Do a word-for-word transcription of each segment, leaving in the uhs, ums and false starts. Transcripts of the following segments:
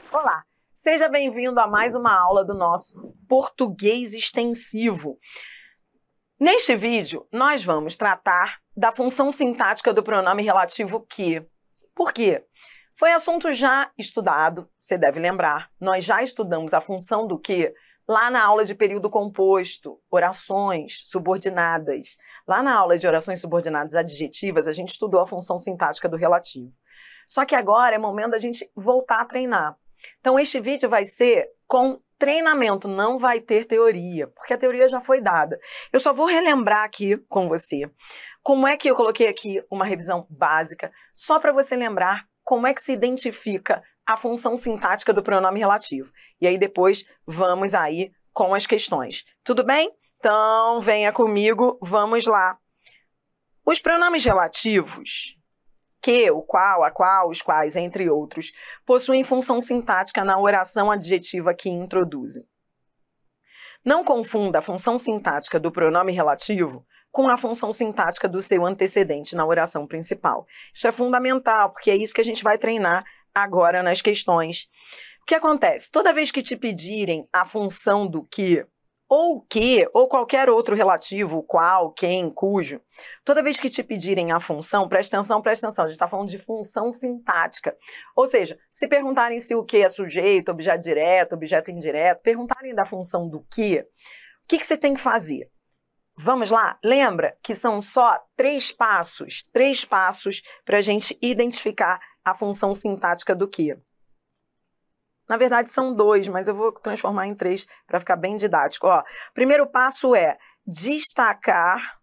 Olá, seja bem-vindo a mais uma aula do nosso português extensivo. Neste vídeo, nós vamos tratar da função sintática do pronome relativo que. Por quê? Foi assunto já estudado, você deve lembrar. Nós já estudamos a função do que lá na aula de período composto, orações subordinadas. Lá na aula de orações subordinadas adjetivas, a gente estudou a função sintática do relativo. Só que agora é momento da gente voltar a treinar. Então, este vídeo vai ser com treinamento, não vai ter teoria, porque a teoria já foi dada. Eu só vou relembrar aqui com você como é que eu coloquei aqui uma revisão básica, só para você lembrar como é que se identifica a função sintática do pronome relativo. E aí depois vamos aí com as questões. Tudo bem? Então, venha comigo, vamos lá. Os pronomes relativos, que, o qual, a qual, os quais, entre outros, possuem função sintática na oração adjetiva que introduzem. Não confunda a função sintática do pronome relativo com a função sintática do seu antecedente na oração principal. Isso é fundamental, porque é isso que a gente vai treinar agora nas questões. O que acontece? Toda vez que te pedirem a função do que, ou que, ou qualquer outro relativo, qual, quem, cujo, toda vez que te pedirem a função, presta atenção, presta atenção, a gente está falando de função sintática. Ou seja, se perguntarem se o que é sujeito, objeto direto, objeto indireto, perguntarem da função do que, o que, que você tem que fazer? Vamos lá? Lembra que são só três passos, três passos para a gente identificar a função sintática do que. Na verdade, são dois, mas eu vou transformar em três para ficar bem didático. Ó, primeiro passo é destacar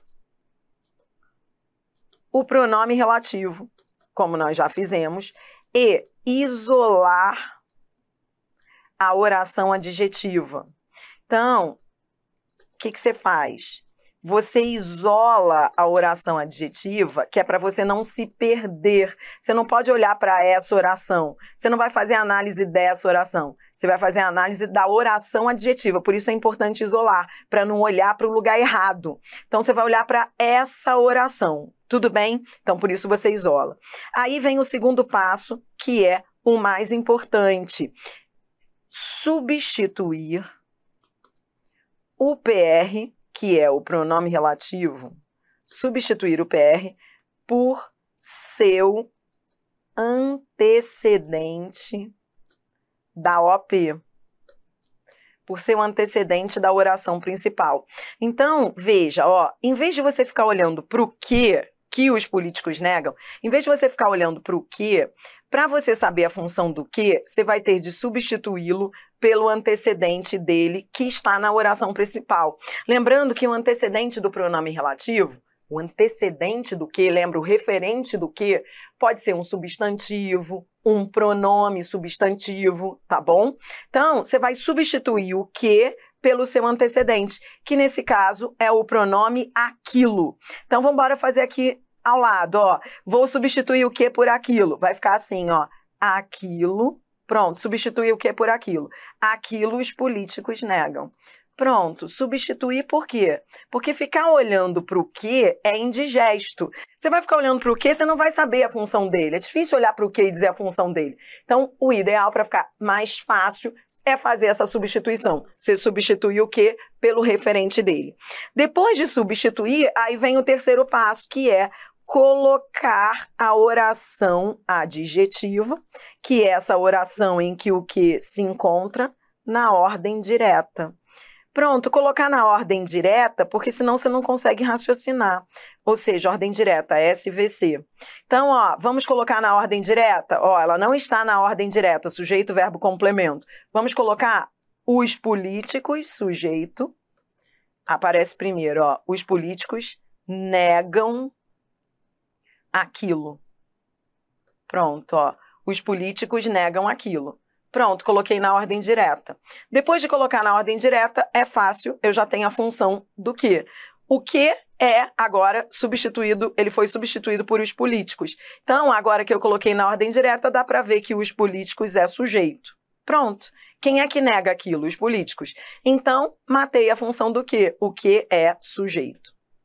o pronome relativo, como nós já fizemos, e isolar a oração adjetiva. Então, o que que você faz? Você isola a oração adjetiva, que é para você não se perder. Você não pode olhar para essa oração. Você não vai fazer a análise dessa oração. Você vai fazer a análise da oração adjetiva. Por isso é importante isolar, para não olhar para o lugar errado. Então, você vai olhar para essa oração. Tudo bem? Então, por isso você isola. Aí vem o segundo passo, que é o mais importante. Substituir o P R, que é o pronome relativo, substituir o P R por seu antecedente da O P, por seu antecedente da oração principal. Então, veja, ó, em vez de você ficar olhando para o que, que os políticos negam, em vez de você ficar olhando para o que, para você saber a função do que, você vai ter de substituí-lo pelo antecedente dele, que está na oração principal. Lembrando que o antecedente do pronome relativo, o antecedente do que, lembra, o referente do que, pode ser um substantivo, um pronome substantivo, tá bom? Então, você vai substituir o que pelo seu antecedente, que nesse caso é o pronome aquilo. Então, vamos embora fazer aqui ao lado, ó. Vou substituir o que por aquilo. Vai ficar assim, ó. Aquilo. Pronto, substituir o que por aquilo? Aquilo os políticos negam. Pronto, substituir por quê? Porque ficar olhando para o que é indigesto. Você vai ficar olhando para o que, você não vai saber a função dele. É difícil olhar para o que e dizer a função dele. Então, o ideal para ficar mais fácil é fazer essa substituição. Você substitui o que pelo referente dele. Depois de substituir, aí vem o terceiro passo, que é colocar a oração adjetiva, que é essa oração em que o que se encontra na ordem direta. Pronto, colocar na ordem direta, porque senão você não consegue raciocinar. Ou seja, ordem direta, S V C. Então, ó, vamos colocar na ordem direta? Ó, ela não está na ordem direta, sujeito, verbo, complemento. Vamos colocar os políticos, sujeito. Aparece primeiro, ó, os políticos negam aquilo. Pronto, ó. Os políticos negam aquilo. Pronto, coloquei na ordem direta. Depois de colocar na ordem direta, é fácil, eu já tenho a função do que. O que é agora substituído, ele foi substituído por os políticos. Então, agora que eu coloquei na ordem direta, dá para ver que os políticos é sujeito. Pronto. Quem é que nega aquilo? Os políticos. Então, matei a função do que. O que é sujeito.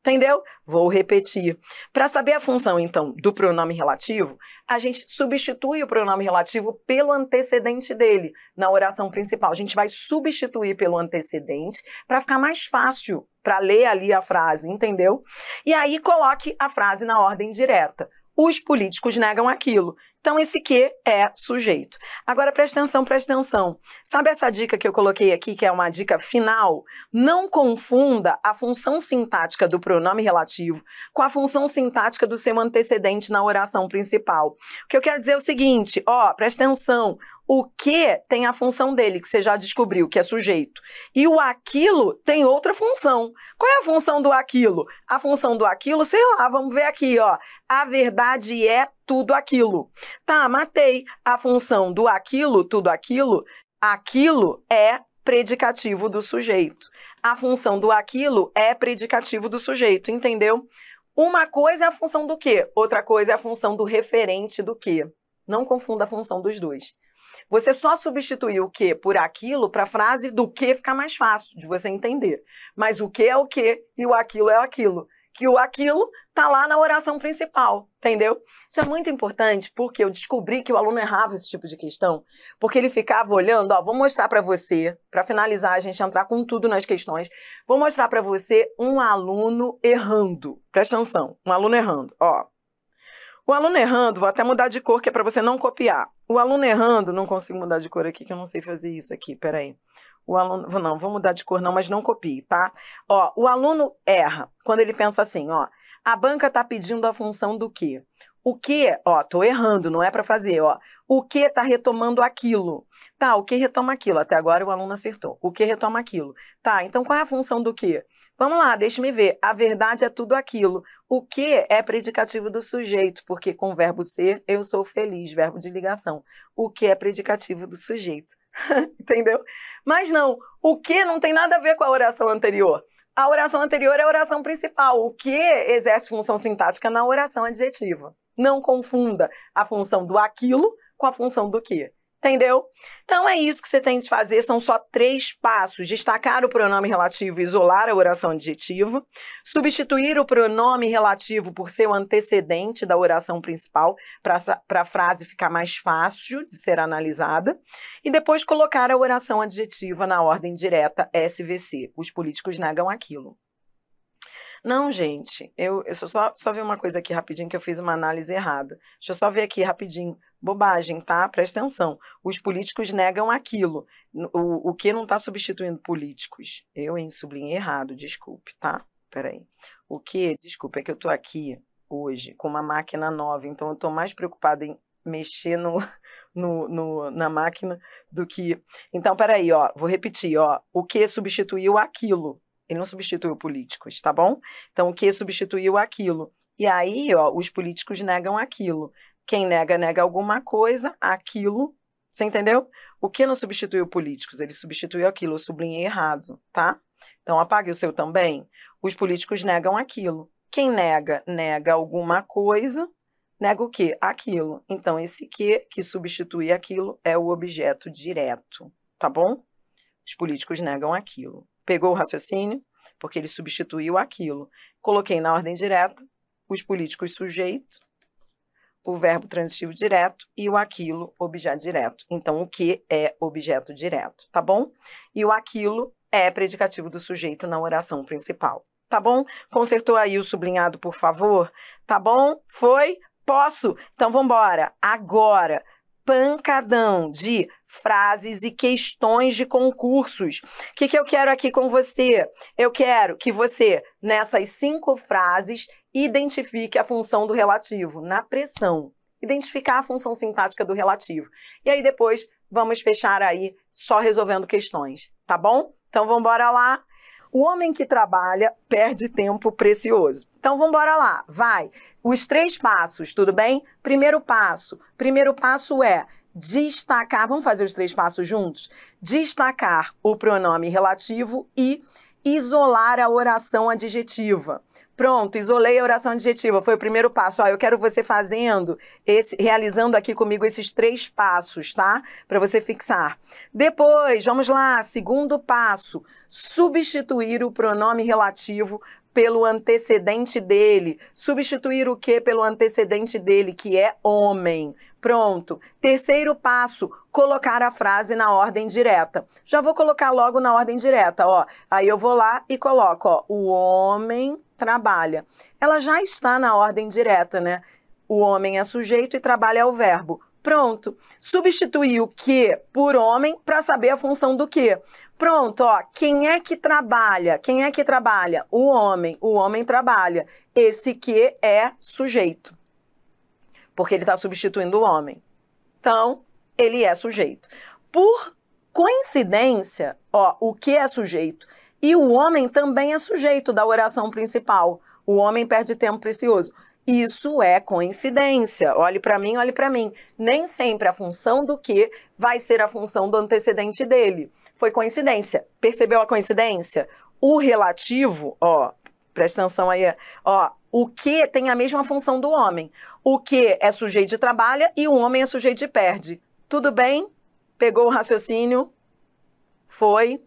Entendeu? Vou repetir. Para saber a função, então, do pronome relativo, a gente substitui o pronome relativo pelo antecedente dele na oração principal. A gente vai substituir pelo antecedente para ficar mais fácil para ler ali a frase, entendeu? E aí coloque a frase na ordem direta. Os políticos negam aquilo. Então, esse que é sujeito. Agora, presta atenção, presta atenção. Sabe essa dica que eu coloquei aqui, que é uma dica final? Não confunda a função sintática do pronome relativo com a função sintática do seu antecedente na oração principal. O que eu quero dizer é o seguinte, ó, presta atenção. O que tem a função dele, que você já descobriu, que é sujeito. E o aquilo tem outra função. Qual é a função do aquilo? A função do aquilo, sei lá, vamos ver aqui, ó. A verdade é tudo aquilo. Tá, matei. A função do aquilo, tudo aquilo, aquilo é predicativo do sujeito. A função do aquilo é predicativo do sujeito, entendeu? Uma coisa é a função do quê? Outra coisa é a função do referente do quê? Não confunda a função dos dois. Você só substituiu o que por aquilo para a frase do que ficar mais fácil de você entender. Mas o que é o que e o aquilo é aquilo. Que o aquilo está lá na oração principal, entendeu? Isso é muito importante porque eu descobri que o aluno errava esse tipo de questão, porque ele ficava olhando, ó, vou mostrar para você, para finalizar a gente entrar com tudo nas questões, vou mostrar para você um aluno errando. Presta atenção, um aluno errando, ó. O aluno errando, vou até mudar de cor, que é para você não copiar. O aluno errando, não consigo mudar de cor aqui, que eu não sei fazer isso aqui, peraí. O aluno, não, vou mudar de cor não, mas não copie, tá? Ó, o aluno erra quando ele pensa assim, ó, a banca tá pedindo a função do quê? O que, ó, tô errando, não é para fazer, ó. O que tá retomando aquilo? Tá, o que retoma aquilo? Até agora o aluno acertou. O que retoma aquilo? Tá, então qual é a função do quê? Vamos lá, deixa-me ver. A verdade é tudo aquilo. O que é predicativo do sujeito, porque com o verbo ser, eu sou feliz, verbo de ligação. O que é predicativo do sujeito. Entendeu? Mas não, o que não tem nada a ver com a oração anterior. A oração anterior é a oração principal. O que exerce função sintática na oração adjetiva. Não confunda a função do aquilo com a função do que. Entendeu? Então é isso que você tem de fazer, são só três passos. Destacar o pronome relativo e isolar a oração adjetiva. Substituir o pronome relativo por seu antecedente da oração principal para a frase ficar mais fácil de ser analisada. E depois colocar a oração adjetiva na ordem direta S V C. Os políticos negam aquilo. Não, gente, eu, eu só, só ver uma coisa aqui rapidinho que eu fiz uma análise errada. Deixa eu só ver aqui rapidinho. Bobagem, tá? Presta atenção. Os políticos negam aquilo. O, o que não está substituindo políticos? Eu, hein, sublinhei errado, desculpe, tá? Peraí. O que, desculpe, é que eu tô aqui hoje com uma máquina nova, então eu tô mais preocupada em mexer no, no, no, na máquina do que... Então, peraí, ó, vou repetir, ó. O que substituiu aquilo? Ele não substituiu políticos, tá bom? Então, o que substituiu aquilo? E aí, ó, os políticos negam aquilo. Quem nega, nega alguma coisa, aquilo, você entendeu? O que não substituiu políticos? Ele substituiu aquilo, eu sublinhei errado, tá? Então, apague o seu também. Os políticos negam aquilo. Quem nega, nega alguma coisa, nega o quê? Aquilo. Então, esse que, que substitui aquilo, é o objeto direto, tá bom? Os políticos negam aquilo. Pegou o raciocínio? Porque ele substituiu aquilo. Coloquei na ordem direta, os políticos sujeito, o verbo transitivo direto e o aquilo, objeto direto. Então, o que é objeto direto, tá bom? E o aquilo é predicativo do sujeito na oração principal, tá bom? Consertou aí o sublinhado, por favor? Tá bom? Foi? Posso? Então, vamos embora. Agora, pancadão de frases e questões de concursos. O que, que eu quero aqui com você? Eu quero que você, nessas cinco frases, identifique a função do relativo na pressão. Identificar a função sintática do relativo. E aí depois vamos fechar aí só resolvendo questões, tá bom? Então vamos embora lá. O homem que trabalha perde tempo precioso. Então vamos embora lá, vai. Os três passos, tudo bem? Primeiro passo. Primeiro passo é destacar, vamos fazer os três passos juntos? Destacar o pronome relativo e isolar a oração adjetiva. Pronto, isolei a oração adjetiva, foi o primeiro passo. Ó, eu quero você fazendo, esse, realizando aqui comigo esses três passos, tá? Para você fixar. Depois, vamos lá, segundo passo, substituir o pronome relativo pelo antecedente dele. Substituir o que pelo antecedente dele, que é homem. Pronto. Terceiro passo, colocar a frase na ordem direta. Já vou colocar logo na ordem direta, ó. Aí eu vou lá e coloco, ó, o homem trabalha. Ela já está na ordem direta, né? O homem é sujeito e trabalha é o verbo. Pronto. Substituir o que por homem para saber a função do que. Pronto, ó. Quem é que trabalha? Quem é que trabalha? O homem. O homem trabalha. Esse que é sujeito. Porque ele está substituindo o homem. Então, ele é sujeito. Por coincidência, ó, o que é sujeito e o homem também é sujeito da oração principal. O homem perde tempo precioso. Isso é coincidência. Olhe para mim, olhe para mim. Nem sempre a função do que vai ser a função do antecedente dele. Foi coincidência. Percebeu a coincidência? O relativo, ó, presta atenção aí, ó, o que tem a mesma função do homem. O que é sujeito de trabalha e o homem é sujeito de perde. Tudo bem? Pegou o raciocínio? Foi?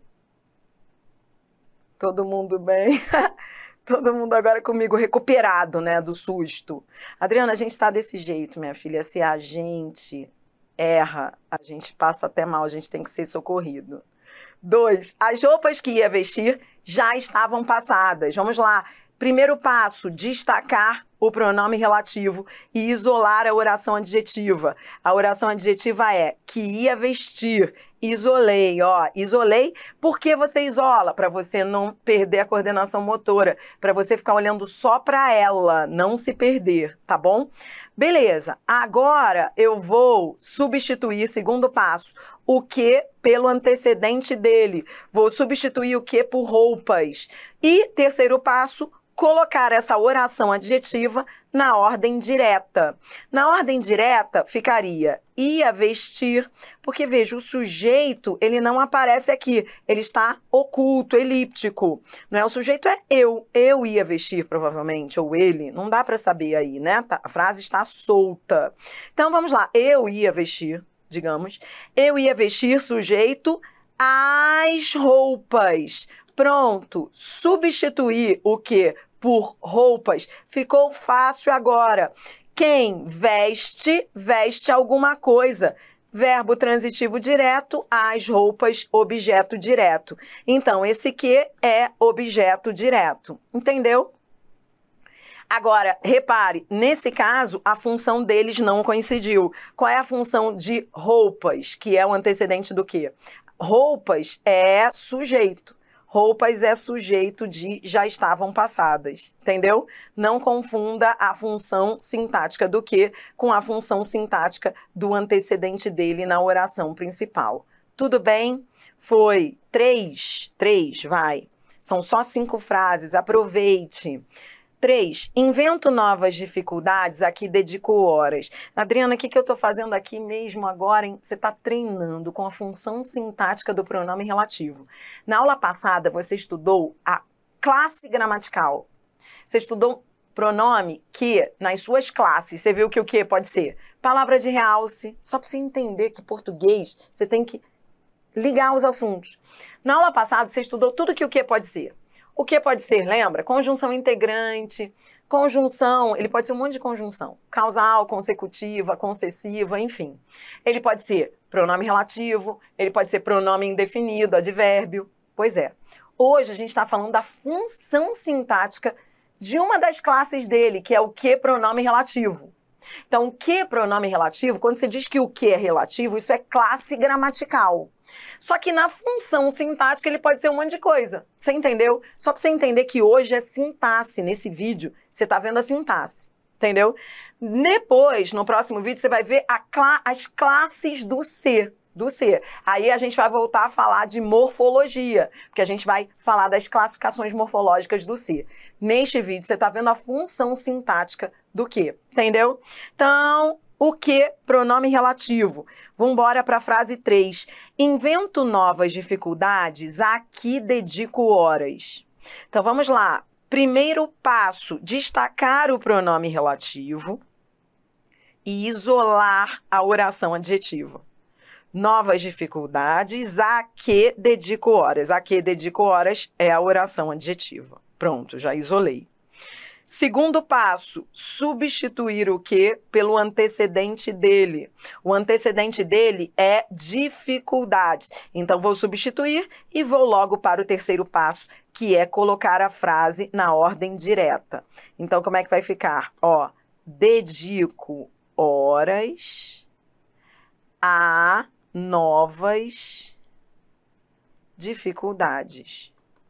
Todo mundo bem? Todo mundo agora comigo recuperado, né, do susto. Adriana, a gente está desse jeito, minha filha. Se a gente erra, a gente passa até mal, a gente tem que ser socorrido. Dois, as roupas que ia vestir já estavam passadas. Vamos lá. Primeiro passo, destacar o pronome relativo e isolar a oração adjetiva. A oração adjetiva é que ia vestir. Isolei, ó, isolei. Por que você isola? Para você não perder a coordenação motora, para você ficar olhando só para ela, não se perder, tá bom? Beleza, agora eu vou substituir, segundo passo, o que pelo antecedente dele. Vou substituir o que por roupas. E terceiro passo, colocar essa oração adjetiva na ordem direta. Na ordem direta ficaria ia vestir, porque veja, o sujeito, ele não aparece aqui, ele está oculto, elíptico. Não é? O sujeito é eu, eu ia vestir provavelmente, ou ele, não dá para saber aí, né? A frase está solta. Então vamos lá, eu ia vestir, digamos, eu ia vestir sujeito as roupas. Pronto, substituir o que por roupas ficou fácil agora. Quem veste, veste alguma coisa. Verbo transitivo direto, as roupas, objeto direto. Então, esse que é objeto direto. Entendeu? Agora, repare, nesse caso, a função deles não coincidiu. Qual é a função de roupas, que é o antecedente do quê? Roupas é sujeito. Roupas é sujeito de já estavam passadas, entendeu? Não confunda a função sintática do que com a função sintática do antecedente dele na oração principal. Tudo bem? Foi três, três, vai. São só cinco frases, aproveite. Três, invento novas dificuldades, aqui dedico horas. Adriana, o que, que eu estou fazendo aqui mesmo agora, hein? Você está treinando com a função sintática do pronome relativo. Na aula passada, você estudou a classe gramatical. Você estudou pronome que, nas suas classes, você viu que o que pode ser? Palavra de realce. Só para você entender que português, você tem que ligar os assuntos. Na aula passada, você estudou tudo que o que pode ser. O que pode ser, lembra? Conjunção integrante, conjunção, ele pode ser um monte de conjunção. Causal, consecutiva, concessiva, enfim. Ele pode ser pronome relativo, ele pode ser pronome indefinido, advérbio. Pois é. Hoje a gente está falando da função sintática de uma das classes dele, que é o que pronome relativo. Então, o que pronome relativo, quando você diz que o que é relativo, isso é classe gramatical. Só que na função sintática ele pode ser um monte de coisa. Você entendeu? Só para você entender que hoje é sintaxe. Nesse vídeo, você está vendo a sintaxe. Entendeu? Depois, no próximo vídeo, você vai ver a cla- as classes do ser. Do ser. Aí a gente vai voltar a falar de morfologia, porque a gente vai falar das classificações morfológicas do ser. Neste vídeo, você está vendo a função sintática do que. Entendeu? Então, o que? Pronome relativo. Vamos embora para a frase três. Invento novas dificuldades, aqui dedico horas. Então, vamos lá. Primeiro passo, destacar o pronome relativo e isolar a oração adjetiva. Novas dificuldades, a que dedico horas. A que dedico horas é a oração adjetiva. Pronto, já isolei. Segundo passo, substituir o que pelo antecedente dele. O antecedente dele é dificuldade. Então, vou substituir e vou logo para o terceiro passo, que é colocar a frase na ordem direta. Então, como é que vai ficar? Ó, dedico horas a novas dificuldades.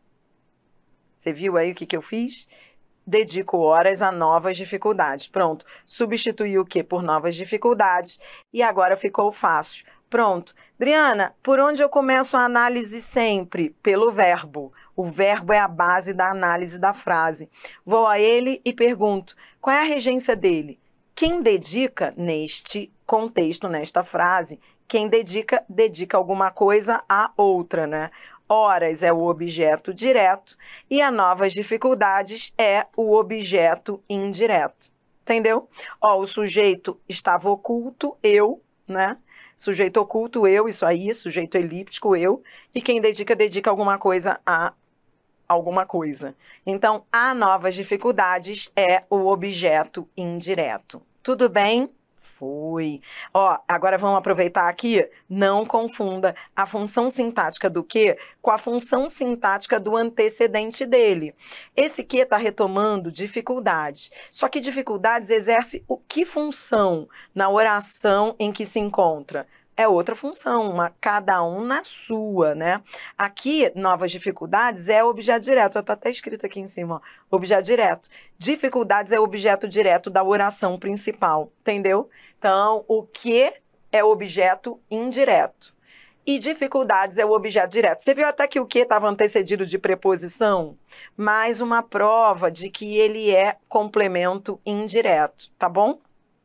Você viu aí o que, que eu fiz? Dedico horas a novas dificuldades. Pronto. Substituí o que por novas dificuldades e agora ficou fácil. Pronto. Adriana, por onde eu começo a análise sempre? Pelo verbo. O verbo é a base da análise da frase. Vou a ele e pergunto, qual é a regência dele? Quem dedica, neste contexto, nesta frase, quem dedica, dedica alguma coisa a outra, né? Horas é o objeto direto e a novas dificuldades é o objeto indireto. Entendeu? Ó, o sujeito estava oculto, eu, né? Sujeito oculto, eu, isso aí, sujeito elíptico, eu. E quem dedica, dedica alguma coisa a alguma coisa. Então, a novas dificuldades é o objeto indireto. Tudo bem? Foi. Ó, agora vamos aproveitar aqui, não confunda a função sintática do que com a função sintática do antecedente dele. Esse que está retomando dificuldades. Só que dificuldades exerce o que função na oração em que se encontra? É outra função, uma, cada um na sua, né? Aqui, novas dificuldades é objeto direto, já está até escrito aqui em cima, ó, objeto direto. Dificuldades é objeto direto da oração principal, entendeu? Então, o que é objeto indireto. E dificuldades é o objeto direto. Você viu até que o que estava antecedido de preposição? Mais uma prova de que ele é complemento indireto, tá bom?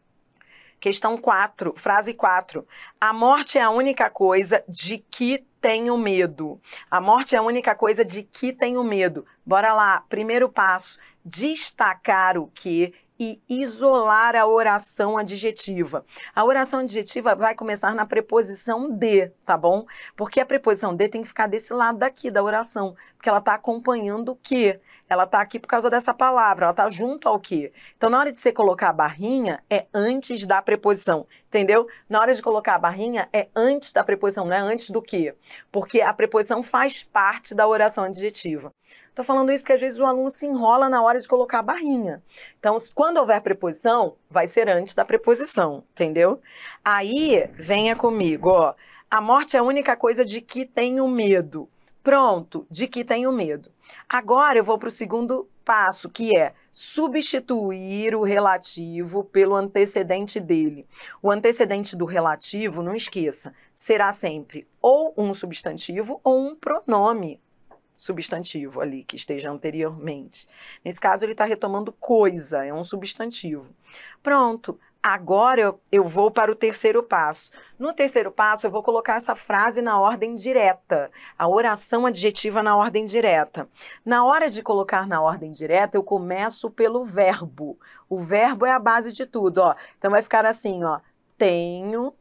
Questão quatro, frase quatro. A morte é a única coisa de que tenho medo. A morte é a única coisa de que tenho medo. Bora lá, primeiro passo. Destacar o que e isolar a oração adjetiva. A oração adjetiva vai começar na preposição de, tá bom? Porque a preposição de tem que ficar desse lado daqui da oração, porque ela está acompanhando o que. Ela está aqui por causa dessa palavra, ela está junto ao que. Então, na hora de você colocar a barrinha, é antes da preposição, entendeu? Na hora de colocar a barrinha, é antes da preposição, não é antes do que. Porque a preposição faz parte da oração adjetiva. Estou falando isso porque às vezes o aluno se enrola na hora de colocar a barrinha. Então, quando houver preposição, vai ser antes da preposição, entendeu? Aí, venha comigo, ó. A morte é a única coisa de que tenho medo. Pronto, de que tenho medo. Agora eu vou para o segundo passo, que é substituir o relativo pelo antecedente dele. O antecedente do relativo, não esqueça, será sempre ou um substantivo ou um pronome substantivo ali, que esteja anteriormente. Nesse caso, ele está retomando coisa, é um substantivo. Pronto. Agora eu, eu vou para o terceiro passo. No terceiro passo, eu vou colocar essa frase na ordem direta, a oração adjetiva na ordem direta. Na hora de colocar na ordem direta, eu começo pelo verbo. O verbo é a base de tudo, ó. Então vai ficar assim, ó. Tenho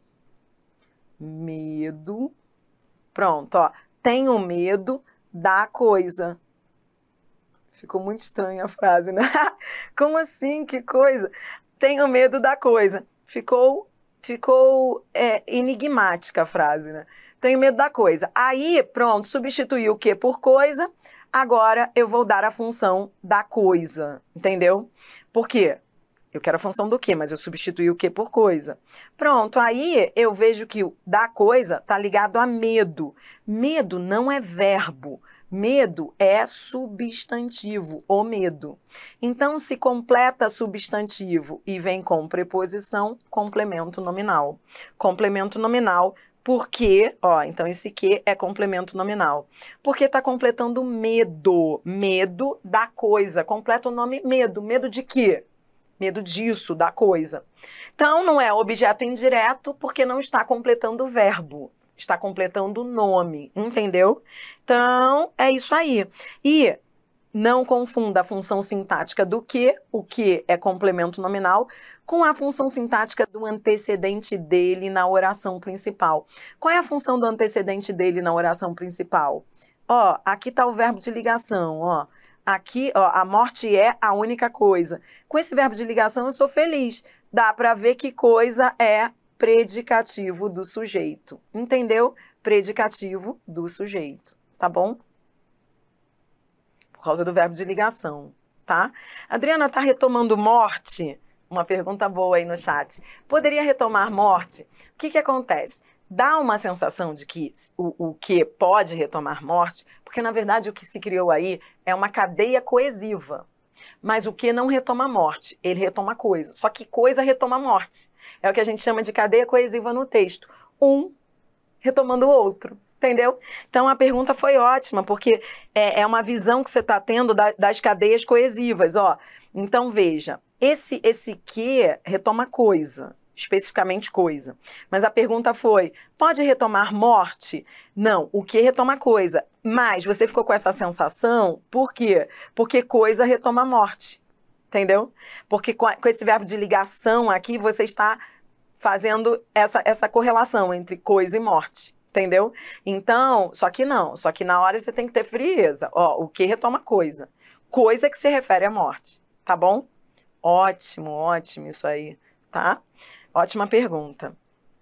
medo. Pronto, ó. Tenho medo da coisa. Ficou muito estranha a frase, né? Como assim? Que coisa? Tenho medo da coisa. Ficou, ficou é, enigmática a frase, né? Tenho medo da coisa. Aí, pronto, substituí o que por coisa. Agora eu vou dar a função da coisa, entendeu? Por quê? Eu quero a função do que, mas eu substituí o que por coisa. Pronto, aí eu vejo que o da coisa está ligado a medo. Medo não é verbo. Medo é substantivo, o medo. Então, se completa substantivo e vem com preposição, complemento nominal. Complemento nominal, porque, ó, então esse que é complemento nominal. Porque está completando medo, medo da coisa. Completa o nome medo. Medo de quê? Medo disso, da coisa. Então, não é objeto indireto, porque não está completando o verbo. Está completando o nome, entendeu? Então, é isso aí. E não confunda a função sintática do que, o que é complemento nominal, com a função sintática do antecedente dele na oração principal. Qual é a função do antecedente dele na oração principal? Ó, aqui está o verbo de ligação, ó. Aqui, ó, a morte é a única coisa. Com esse verbo de ligação, eu sou feliz. Dá para ver que coisa é predicativo do sujeito. Entendeu? Predicativo do sujeito. Tá bom? Por causa do verbo de ligação, tá? Adriana, tá retomando morte? Uma pergunta boa aí no chat. Poderia retomar morte? O que que acontece? Dá uma sensação de que o, o que pode retomar morte, porque na verdade o que se criou aí é uma cadeia coesiva. Mas o que não retoma morte? Ele retoma coisa. Só que coisa retoma morte. É o que a gente chama de cadeia coesiva no texto. Um retomando o outro. Entendeu? Então a pergunta foi ótima, porque é, é uma visão que você está tendo da, das cadeias coesivas. Ó. Então veja, esse, esse que retoma coisa, especificamente coisa. Mas a pergunta foi, pode retomar morte? Não, o que retoma coisa. Mas você ficou com essa sensação, por quê? Porque coisa retoma morte. Entendeu? Porque com, a, com esse verbo de ligação aqui, você está fazendo essa, essa correlação entre coisa e morte. Entendeu? Então, só que não, só que na hora você tem que ter frieza. Ó, o que retoma coisa. Coisa que se refere à morte, tá bom? Ótimo, ótimo isso aí, tá? Ótima pergunta.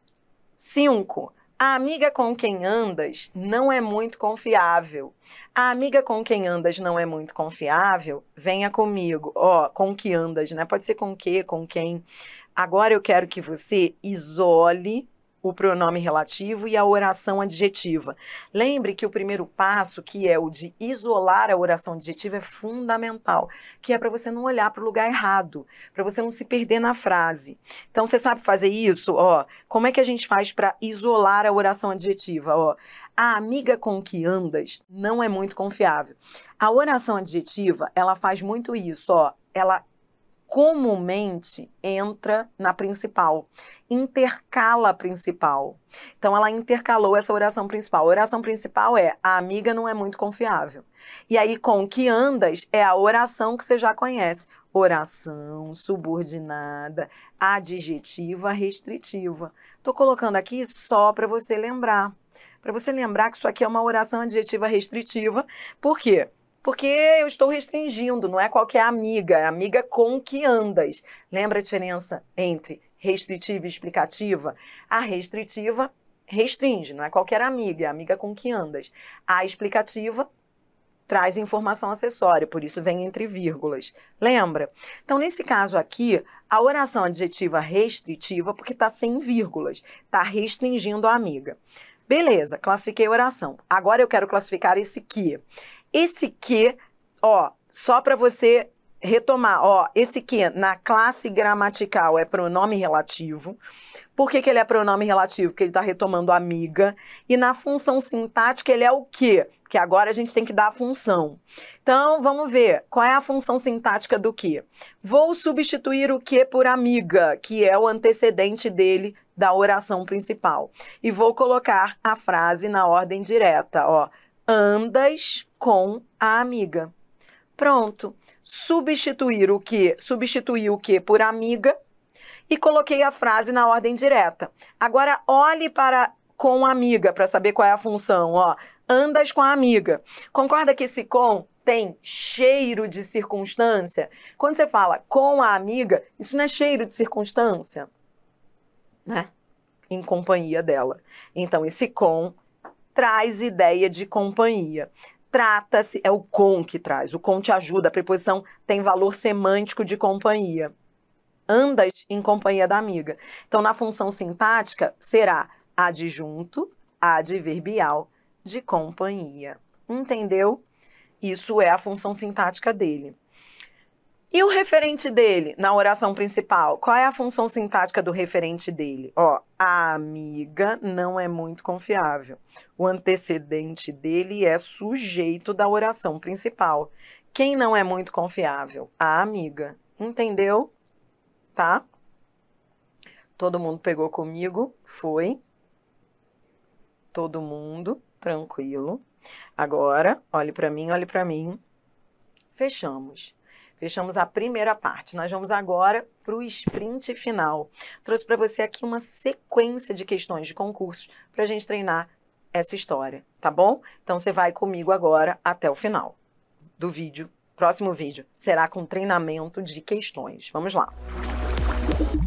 Cinco. A amiga com quem andas não é muito confiável. A amiga com quem andas não é muito confiável? Venha comigo. Ó, com que andas, né? Pode ser com que, com quem. Agora eu quero que você isole o pronome relativo e a oração adjetiva. Lembre que o primeiro passo, que é o de isolar a oração adjetiva, é fundamental, que é para você não olhar para o lugar errado, para você não se perder na frase. Então, você sabe fazer isso? Ó, como é que a gente faz para isolar a oração adjetiva? Ó, a amiga com que andas não é muito confiável. A oração adjetiva, ela faz muito isso, ó, ela comumente entra na principal, intercala a principal. Então, ela intercalou essa oração principal. A oração principal é, a amiga não é muito confiável. E aí, com que andas, é a oração que você já conhece. Oração subordinada, adjetiva, restritiva. Estou colocando aqui só para você lembrar. Para você lembrar que isso aqui é uma oração adjetiva restritiva. Por quê? Porque eu estou restringindo, não é qualquer amiga, é amiga com que andas. Lembra a diferença entre restritiva e explicativa? A restritiva restringe, não é qualquer amiga, é a amiga com que andas. A explicativa traz informação acessória, por isso vem entre vírgulas. Lembra? Então, nesse caso aqui, a oração adjetiva restritiva, porque está sem vírgulas, está restringindo a amiga. Beleza, classifiquei a oração. Agora eu quero classificar esse que. Esse que, ó, só para você retomar, ó, esse que na classe gramatical é pronome relativo. Por que que ele é pronome relativo? Porque ele está retomando amiga. E na função sintática ele é o quê? Que agora a gente tem que dar a função. Então, vamos ver. Qual é a função sintática do que? Vou substituir o que por amiga, que é o antecedente dele da oração principal. E vou colocar a frase na ordem direta, ó. Andas com a amiga. Pronto. Substituir o que? Substituir o que por amiga e coloquei a frase na ordem direta. Agora, olhe para com amiga para saber qual é a função. Ó. Andas com a amiga. Concorda que esse com tem cheiro de circunstância? Quando você fala com a amiga, isso não é cheiro de circunstância? Né? Em companhia dela. Então, esse com traz ideia de companhia. Trata-se, é o com que traz, o com te ajuda, a preposição tem valor semântico de companhia. Andas em companhia da amiga. Então, na função sintática, será adjunto, adverbial de companhia. Entendeu? Isso é a função sintática dele. E o referente dele na oração principal? Qual é a função sintática do referente dele? Ó, a amiga não é muito confiável. O antecedente dele é sujeito da oração principal. Quem não é muito confiável? A amiga. Entendeu? Tá? Todo mundo pegou comigo? Foi. Todo mundo, tranquilo. Agora, olhe para mim, olhe para mim. Fechamos. Fechamos a primeira parte. Nós vamos agora para o sprint final. Trouxe para você aqui uma sequência de questões de concursos para a gente treinar essa história, tá bom? Então, você vai comigo agora até o final do vídeo próximo vídeo será com treinamento de questões. Vamos lá.